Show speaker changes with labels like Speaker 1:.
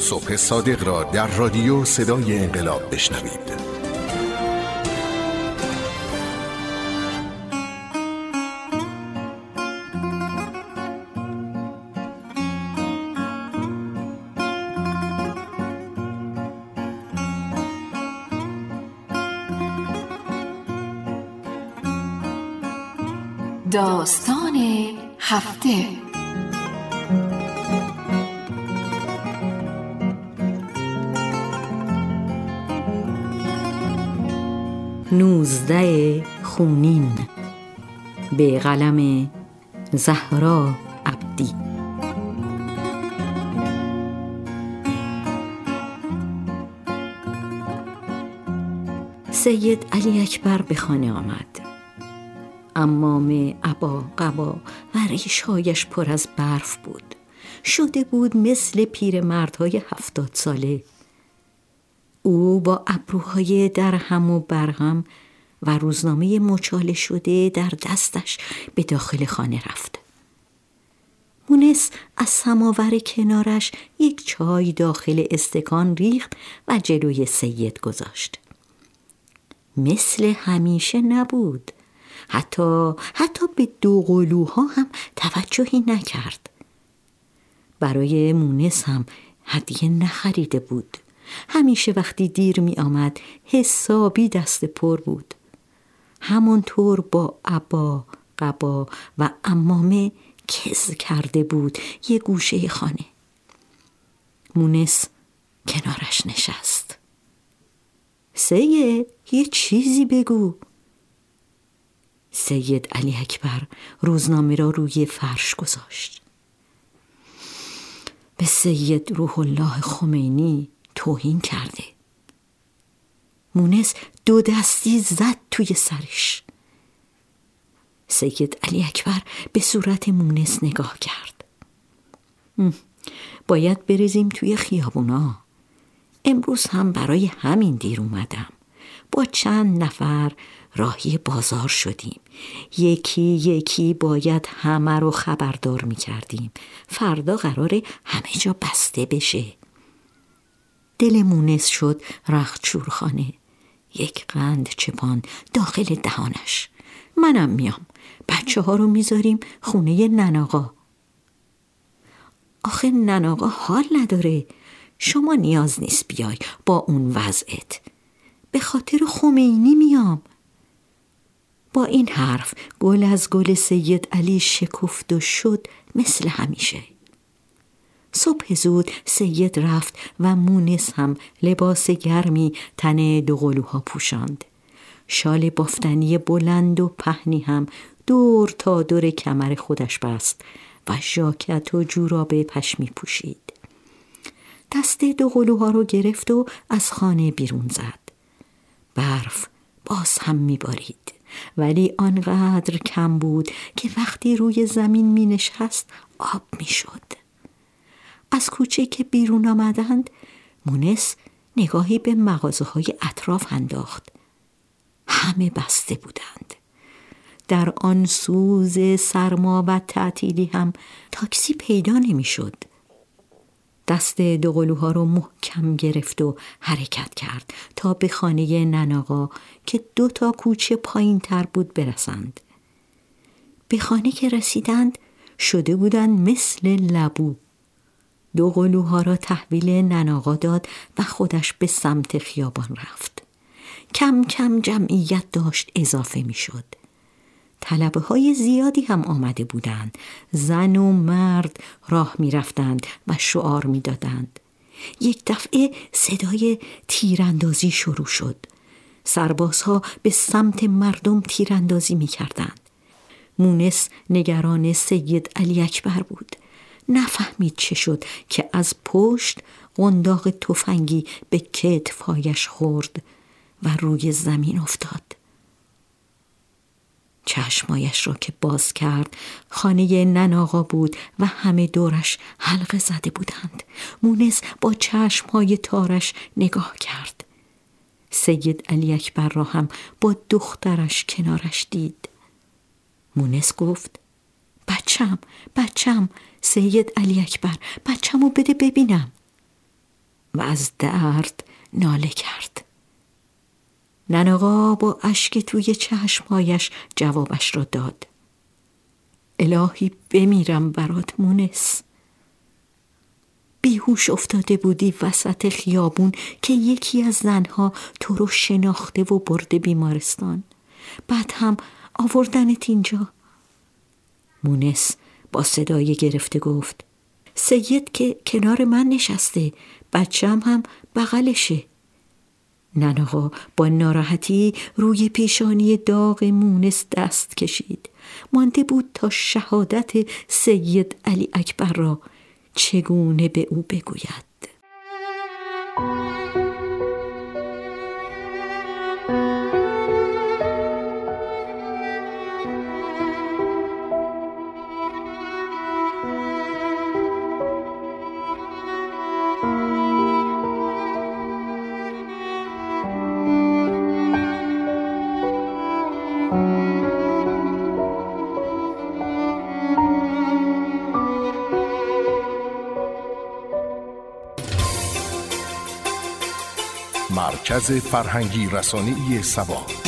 Speaker 1: صبح صادق را در رادیو صدای انقلاب بشنوید.
Speaker 2: داستان هفته.
Speaker 3: نوزده خونین به قلم زهرا عبدی. سید علی اکبر به خانه آمد. عمامه، عبا، قبا و ریش‌هایش پر از برف بود. شده بود مثل پیرمردهای 70 ساله. او با ابروهای درهم و برهم و روزنامه مچاله شده در دستش به داخل خانه رفت. مونس از سماور کنارش یک چای داخل استکان ریخت و جلوی سید گذاشت. مثل همیشه نبود. حتی به دوقلوها هم توجهی نکرد. برای مونس هم هدیه نخریده بود. همیشه وقتی دیر می آمد حسابی دست پر بود. همانطور با عبا، قبا و عمامه کز کرده بود یه گوشه خانه. مونس کنارش نشست. سید، یه چیزی بگو. سید علی اکبر روزنامه را روی فرش گذاشت. به سید روح الله خمینی توهین کرده. مونس 2 دستی زد توی سرش. سید علی اکبر به صورت مونس نگاه کرد. باید بریزیم توی خیابونا. امروز هم برای همین دیر اومدم. با چند نفر راهی بازار شدیم. یکی یکی باید همه رو خبردار می‌کردیم. فردا قراره همه جا بسته بشه. دل مونس شد رخت شورخانه. یک قند چپان داخل دهانش. منم میام. بچه‌ها رو میذاریم خونه نناغا. آخه نناغا حال نداره. شما نیاز نیست بیای با اون وضعت. به خاطر خمینی میام. با این حرف گل از گل سید علی شکفت و شد مثل همیشه. صبح زود سید رفت و مونس هم لباس گرمی تن دوقلوها پوشاند. شال بافتنی بلند و پهنی هم دور تا دور کمر خودش بست و ژاکت و جوراب پشمی پوشید. دست دوقلوها رو گرفت و از خانه بیرون زد. برف باز هم میبارید، ولی آنقدر کم بود که وقتی روی زمین می نشست آب می شد. از کوچه که بیرون آمدند مونس نگاهی به مغازه‌های اطراف انداخت. همه بسته بودند. در آن سوز سرما و تعطیلی هم تاکسی پیدا نمی شد. دست دوقلوها رو محکم گرفت و حرکت کرد تا به خانه نناغا که 2 کوچه پایین تر بود برسند. به خانه که رسیدند شده بودند مثل لبو. دوقلوها را تحویل نناغا داد و خودش به سمت خیابان رفت. کم کم جمعیت داشت اضافه می شد. طلبه های زیادی هم آمده بودند. زن و مرد راه می رفتند و شعار می دادند. یک دفعه صدای تیراندازی شروع شد. سربازها به سمت مردم تیراندازی می کردند. مونس نگران سید علی اکبر بود. نفهمید چه شد که از پشت قنداق تفنگی به کتفهایش خورد و روی زمین افتاد. چشمایش را که باز کرد خانه نناغا بود و همه دورش حلقه زده بودند. مونس با چشمهای تارش نگاه کرد. سید علی اکبر را هم با دخترش کنارش دید. مونس گفت بچم سید علی اکبر، بچمو بده ببینم. و از درد ناله کرد. نناغا با اشک توی چشمهایش جوابش را داد: الهی بمیرم برات مونس. بیهوش افتاده بودی وسط خیابون که یکی از زنها تو رو شناخته و برده بیمارستان، بعد هم آوردنت اینجا. مونس با صدای گرفته گفت: سید که کنار من نشسته، بچه‌م هم بغلشه. نناغا با ناراحتی روی پیشانی داغ مونس دست کشید. مانده بود تا شهادت سید علی اکبر را چگونه به او بگوید.
Speaker 1: مرکز فرهنگی رسانه‌ای سبا.